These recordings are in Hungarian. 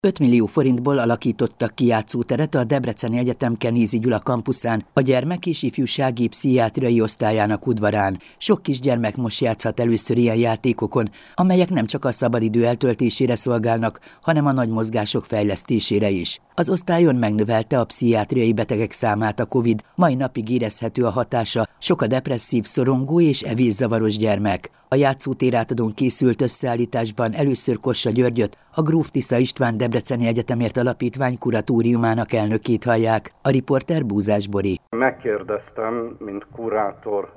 5 millió forintból alakítottak ki játszóteret a Debreceni Egyetem Kenézi Gyula kampuszán, a gyermek- és ifjúsági pszichiátriai osztályának udvarán. Sok kisgyermek most játszhat először ilyen játékokon, amelyek nem csak a szabadidő eltöltésére szolgálnak, hanem a nagy mozgások fejlesztésére is. Az osztályon megnövelte a pszichiátriai betegek számát a Covid, mai napig érezhető a hatása, sok a depresszív, szorongó és evészavaros gyermek. A játszótér átadón készült összeállításban először Kossa Györgyöt, a Gróf Tisza István Debreceni Egyetemért Alapítvány kuratóriumának elnökét hallják, a riporter Búzás Bori. Megkérdeztem, mint kurátor,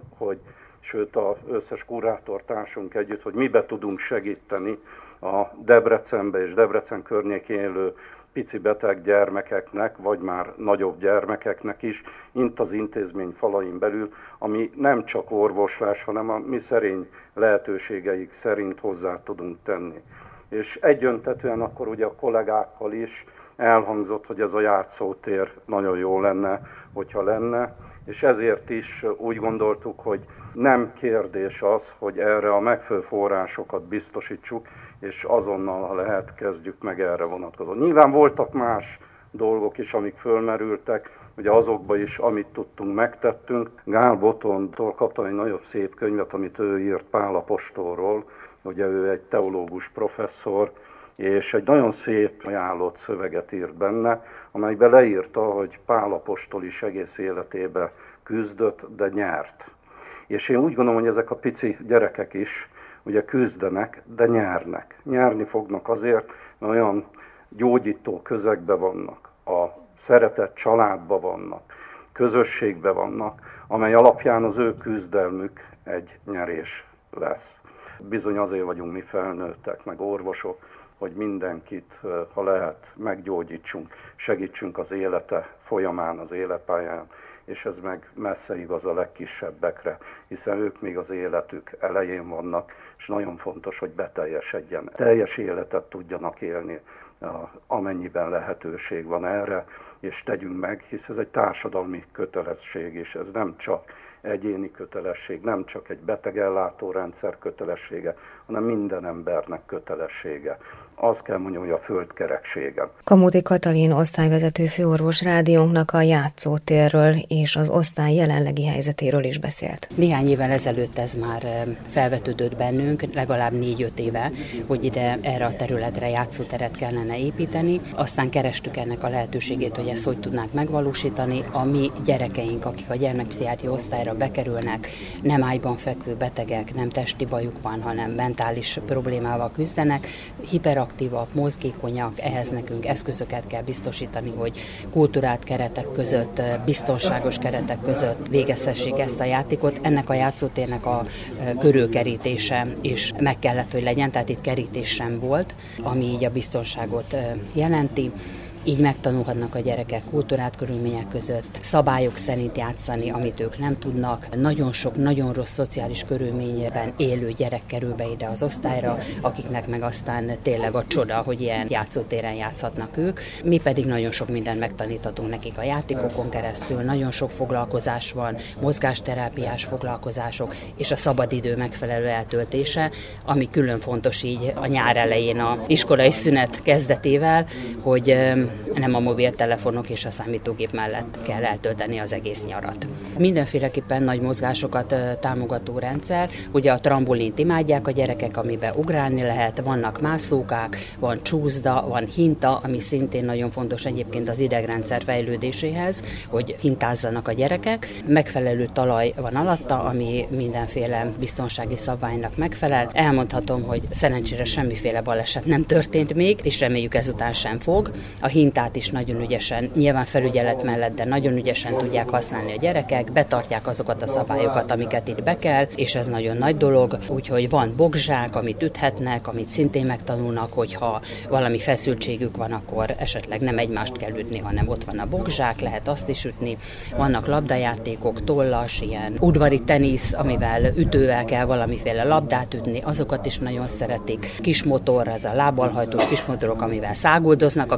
sőt az összes kurátortársunk együtt, hogy mibe tudunk segíteni a Debrecenbe és Debrecen környékén élő pici beteg gyermekeknek, vagy már nagyobb gyermekeknek is, itt az intézmény falain belül, ami nem csak orvoslás, hanem a mi szerény lehetőségeik szerint hozzá tudunk tenni. És egyöntetően akkor ugye a kollégákkal is elhangzott, hogy ez a játszótér nagyon jó lenne, hogyha lenne, és ezért is úgy gondoltuk, hogy nem kérdés az, hogy erre a megfelelő forrásokat biztosítsuk, és azonnal, ha lehet, kezdjük meg erre vonatkozóan. Nyilván voltak más dolgok is, amik fölmerültek, ugye azokban is, amit tudtunk, megtettünk. Gál Botontól kaptam egy nagyon szép könyvet, amit ő írt Pál apostolról, ugye ő egy teológus professzor, és egy nagyon szép ajánlott szöveget írt benne, amelyben leírta, hogy Pál apostol is egész életében küzdött, de nyert. És én úgy gondolom, hogy ezek a pici gyerekek is ugye küzdenek, de nyernek. Nyerni fognak azért, mert olyan gyógyító közegben vannak, a szeretett családban vannak, közösségben vannak, amely alapján az ő küzdelmük egy nyerés lesz. Bizony azért vagyunk mi felnőttek, meg orvosok, hogy mindenkit, ha lehet, meggyógyítsunk, segítsünk az élete folyamán, az életpályán, és ez meg messze igaz a legkisebbekre, hiszen ők még az életük elején vannak, és nagyon fontos, hogy beteljesedjen. Teljes életet tudjanak élni, amennyiben lehetőség van erre, és tegyünk meg, hisz ez egy társadalmi kötelesség, és ez nem csak egyéni kötelesség, nem csak egy betegellátó-rendszer kötelessége, hanem minden embernek kötelessége. Azt kell mondjam, hogy a föld kereksége. Kamuti Katalin osztályvezető főorvos rádiónknak a játszótérről és az osztály jelenlegi helyzetéről is beszélt. Néhány évvel ezelőtt ez már felvetődött bennünk, legalább 4-5 éve, hogy ide erre a területre játszóteret kellene építeni. Aztán kerestük ennek a lehetőségét, hogy ezt hogy tudnánk megvalósítani. A mi gyerekeink, akik a gyermekpszichiátria osztályra bekerülnek, nem ágyban fekvő betegek, nem testi bajuk van, hanem mentális problémával küzdenek, hiperaktívak, mozgékonyak, ehhez nekünk eszközöket kell biztosítani, hogy kultúrált keretek között, biztonságos keretek között végezhessék ezt a játékot. Ennek a játszótérnek a körülkerítése is meg kellett, hogy legyen, tehát itt kerítés sem volt, ami így a biztonságot jelenti. Így megtanulhatnak a gyerekek kultúrát körülmények között, szabályok szerint játszani, amit ők nem tudnak. Nagyon sok, nagyon rossz szociális körülményben élő gyerek kerül be ide az osztályra, akiknek meg aztán tényleg a csoda, hogy ilyen játszótéren játszhatnak ők. Mi pedig nagyon sok mindent megtaníthatunk nekik a játékokon keresztül, nagyon sok foglalkozás van, mozgásterápiás foglalkozások, és a szabadidő megfelelő eltöltése, ami külön fontos így a nyár elején a iskolai szünet kezdetével, hogy nem a mobiltelefonok és a számítógép mellett kell eltölteni az egész nyarat. Mindenféleképpen nagy mozgásokat támogató rendszer, ugye a trambolint imádják a gyerekek, amiben ugrálni lehet, vannak mászókák, van csúszda, van hinta, ami szintén nagyon fontos egyébként az idegrendszer fejlődéséhez, hogy hintázzanak a gyerekek. Megfelelő talaj van alatta, ami mindenféle biztonsági szabványnak megfelel. Elmondhatom, hogy szerencsére semmiféle baleset nem történt még, és reméljük ezután sem fog. A hintát is nagyon ügyesen, nyilván felügyelet mellett, de nagyon ügyesen tudják használni a gyerekek, betartják azokat a szabályokat, amiket itt be kell, és ez nagyon nagy dolog, úgyhogy van bokzsák, amit üthetnek, amit szintén megtanulnak, hogyha valami feszültségük van, akkor esetleg nem egymást kell ütni, hanem ott van a bokzsák, lehet azt is ütni. Vannak labdajátékok, tollas, ilyen udvari tenisz, amivel ütővel kell valamiféle labdát ütni, azokat is nagyon szeretik. Kismotor, ez a lábbal hajtós kismotorok, amivel száguldoznak a kicsik,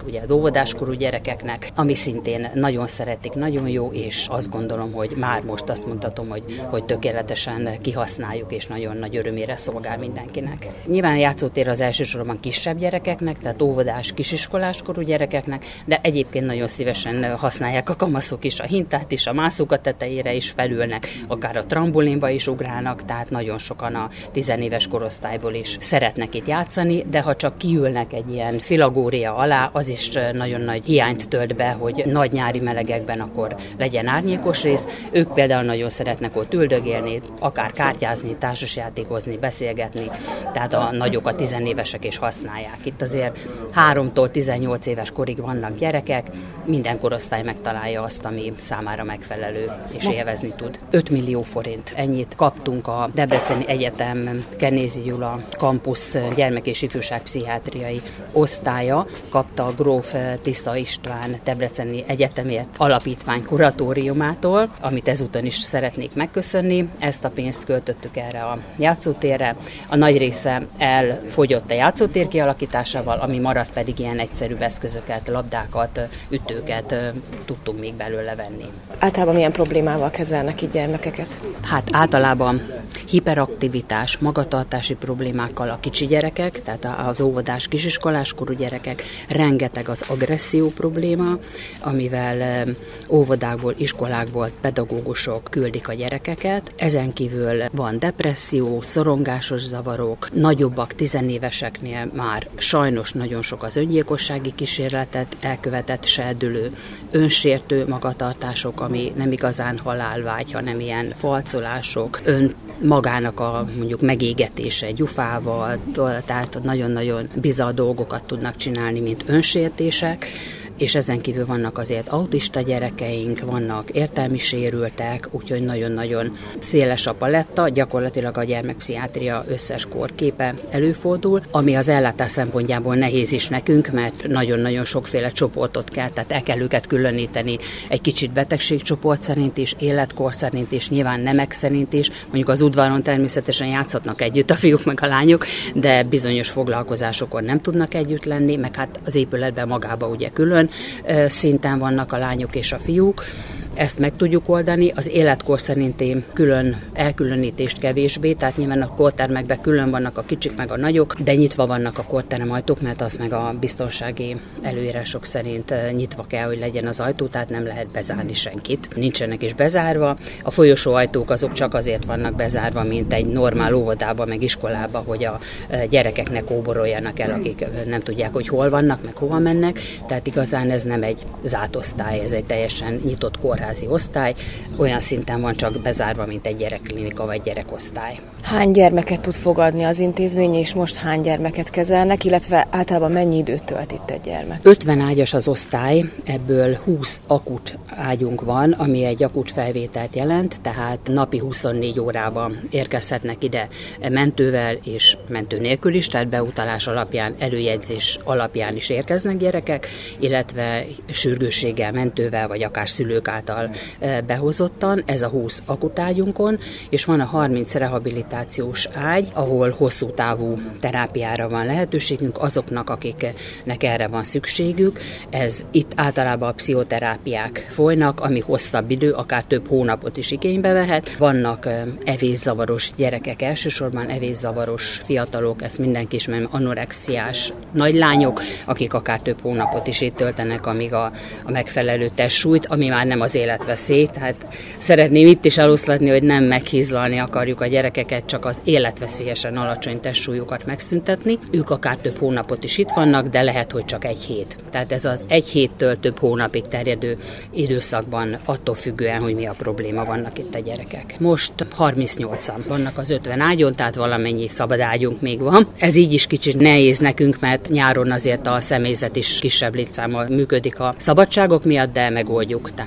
ugye az óvodáskorú gyerekeknek, ami szintén nagyon szeretik, nagyon jó, és azt gondolom, hogy már most azt mondhatom, hogy tökéletesen kihasználjuk, és nagyon nagy örömére szolgál mindenkinek. Nyilván a játszótér az elsősorban kisebb gyerekeknek, tehát óvodás, kisiskoláskorú gyerekeknek, de egyébként nagyon szívesen használják a kamaszok is, a hintát is, a mászók tetejére is felülnek, akár a trambulinba is ugrálnak, tehát nagyon sokan a 10 éves korosztályból is szeretnek itt játszani, de ha csak kiülnek egy ilyen filagória alá, az is nagyon nagy hiányt tölt be, hogy nagy nyári melegekben akkor legyen árnyékos rész. Ők például nagyon szeretnek ott üldögélni, akár kártyázni, társasjátékozni, beszélgetni, tehát a nagyok, a 10 évesek is használják. Itt azért 3-tól 18 éves korig vannak gyerekek, minden korosztály megtalálja azt, ami számára megfelelő és élvezni tud. 5 millió forint. Ennyit kaptunk a Debreceni Egyetem Kernézi Gyula Kampusz gyermek- és ifjúságpszichiátriai osztálya, kapta a Gróf Tisza István Debreceni Egyetemért Alapítvány kuratóriumától, amit ezúton is szeretnék megköszönni. Ezt a pénzt költöttük erre a játszótérre. A nagy része elfogyott a játszótér kialakításával, ami maradt pedig ilyen egyszerű eszközöket, labdákat, ütőket tudtunk még belőle venni. Általában milyen problémával kezelnek itt gyermekeket? Hát általában hiperaktivitás, magatartási problémákkal a kicsi gyerekek, tehát az óvodás kisiskoláskorú gyerekek, rengeteg az agresszió probléma, amivel óvodákból, iskolákból pedagógusok küldik a gyerekeket. Ezen kívül van depresszió, szorongásos zavarok, nagyobbak, 10 éveseknél már sajnos nagyon sok az öngyilkossági kísérletet elkövetett serdülő, önsértő magatartások, ami nem igazán halálvágy, hanem ilyen falcolások, magának a mondjuk megégetése gyufával, tehát nagyon-nagyon bizarr dolgokat tudnak csinálni, mint önsértések, és ezen kívül vannak azért autista gyerekeink, vannak értelmi sérültek, úgyhogy nagyon-nagyon széles a paletta, gyakorlatilag a gyermekpszichiátria összes korképe előfordul, ami az ellátás szempontjából nehéz is nekünk, mert nagyon-nagyon sokféle csoportot kell, tehát el kell őket különíteni egy kicsit betegségcsoport szerint is, életkor szerint is, nyilván nemek szerint is, mondjuk az udvaron természetesen játszhatnak együtt a fiúk meg a lányok, de bizonyos foglalkozásokon nem tudnak együtt lenni, meg hát az épületben magában ugye külön szinten vannak a lányok és a fiúk. Ezt meg tudjuk oldani, az életkor szerinti külön elkülönítést kevésbé, tehát nyilván a kortermekben külön vannak a kicsik meg a nagyok, de nyitva vannak a korterem ajtók, mert az meg a biztonsági előírások szerint nyitva kell, hogy legyen az ajtó, tehát nem lehet bezárni senkit. Nincsenek is bezárva. A folyosó ajtók azok csak azért vannak bezárva, mint egy normál óvodába, meg iskolába, hogy a gyerekeknek kóboroljanak el, akik nem tudják, hogy hol vannak, meg hova mennek. Tehát igazán ez nem egy zárt osztály, ez egy teljesen nyitott kórházi osztály, olyan szinten van csak bezárva, mint egy gyerekklinika vagy gyerekosztály. Hány gyermeket tud fogadni az intézmény, és most hány gyermeket kezelnek, illetve általában mennyi időt tölt itt egy gyermek? 50 ágyas az osztály, ebből 20 akut ágyunk van, ami egy akut felvételt jelent, tehát napi 24 órában érkezhetnek ide mentővel és mentő nélkül is, tehát beutalás alapján, előjegyzés alapján is érkeznek gyerekek, illetve sürgősséggel, mentővel vagy akár szülők által behozottan, ez a 20 akutágyunkon, és van a 30 rehabilitációs ágy, ahol hosszú távú terápiára van lehetőségünk azoknak, akiknek erre van szükségük. Ez itt általában a pszichoterápiák folynak, ami hosszabb idő, akár több hónapot is igénybe vehet. Vannak evészavaros gyerekek, elsősorban evészavaros fiatalok, ezt mindenki ismer, anorexiás nagylányok, akik akár több hónapot is itt töltenek, amíg a megfelelő testsúlyt, ami már nem az életveszély, tehát szeretném itt is eloszlatni, hogy nem meghízlalni akarjuk a gyerekeket, csak az életveszélyesen alacsony testsúlyokat megszüntetni. Ők akár több hónapot is itt vannak, de lehet, hogy csak egy hét. Tehát ez az egy héttől több hónapig terjedő időszakban attól függően, hogy mi a probléma, vannak itt a gyerekek. Most 38-an vannak az 50 ágyon, tehát valamennyi szabad ágyunk még van. Ez így is kicsit nehéz nekünk, mert nyáron azért a személyzet is kisebb létszámmal működik a szabadságok miatt, de megoldjuk, tehát minden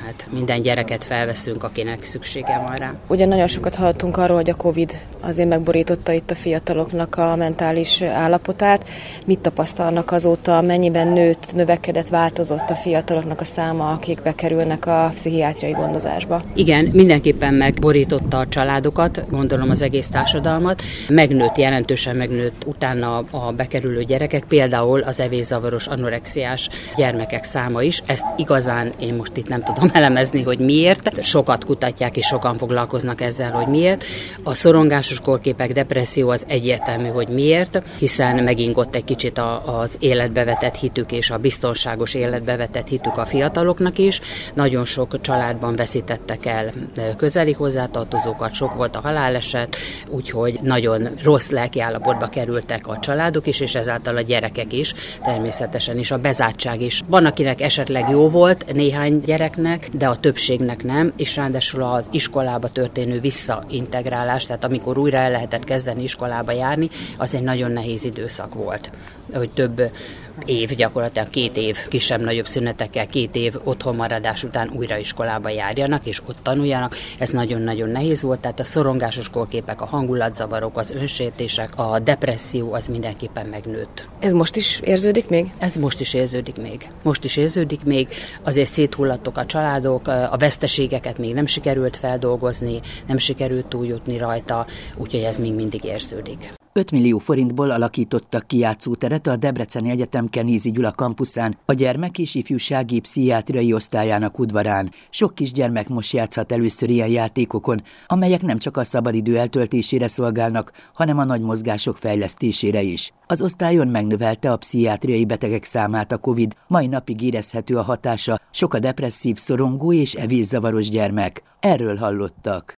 minden gyereket felveszünk, akinek szüksége van rá. Ugye nagyon sokat hallottunk arról, hogy a Covid azért megborította itt a fiataloknak a mentális állapotát. Mit tapasztalnak azóta, mennyiben növekedett, változott a fiataloknak a száma, akik bekerülnek a pszichiátriai gondozásba? Igen, mindenképpen megborította a családokat, gondolom az egész társadalmat. Jelentősen megnőtt utána a bekerülő gyerekek, például az evészavaros, anorexiás gyermekek száma is. Ezt igazán én most itt nem tudom elemezni, hogy miért. Sokat kutatják és sokan foglalkoznak ezzel, hogy miért. A szorongásos kórképek, depresszió az egyértelmű, hogy miért, hiszen megingott egy kicsit az életbe vetett hitük és a biztonságos életbe vetett hitük a fiataloknak is. Nagyon sok családban veszítettek el közeli hozzátartozókat, sok volt a haláleset, úgyhogy nagyon rossz lelkiállapotba kerültek a családok is, és ezáltal a gyerekek is, természetesen is, a bezártság is. Van, akinek esetleg jó volt, néhány gyereknek, de a többségnek nem, és ráadásul az iskolába történő visszaintegrálás, tehát amikor újra el lehetett kezdeni iskolába járni, az egy nagyon nehéz időszak volt, hogy több év, gyakorlatilag 2 év kisebb-nagyobb szünetekkel, 2 év otthonmaradás után újra iskolába járjanak, és ott tanuljanak. Ez nagyon-nagyon nehéz volt, tehát a szorongásos kórképek, a hangulatzavarok, az önsértések, a depresszió az mindenképpen megnőtt. Ez most is érződik még? Ez most is érződik még. Azért széthullattok a családok, a veszteségeket még nem sikerült feldolgozni, nem sikerült túljutni rajta, úgyhogy ez még mindig érződik. 5 millió forintból alakítottak ki játszóteret a Debreceni Egyetem Kenézi Gyula kampuszán, a gyermek- és ifjúsági pszichiátriai osztályának udvarán. Sok kisgyermek most játszhat először ilyen játékokon, amelyek nem csak a szabadidő eltöltésére szolgálnak, hanem a nagy mozgások fejlesztésére is. Az osztályon megnövelte a pszichiátriai betegek számát a Covid, mai napig érezhető a hatása, sok a depresszív, szorongó és evészavaros gyermek. Erről hallottak.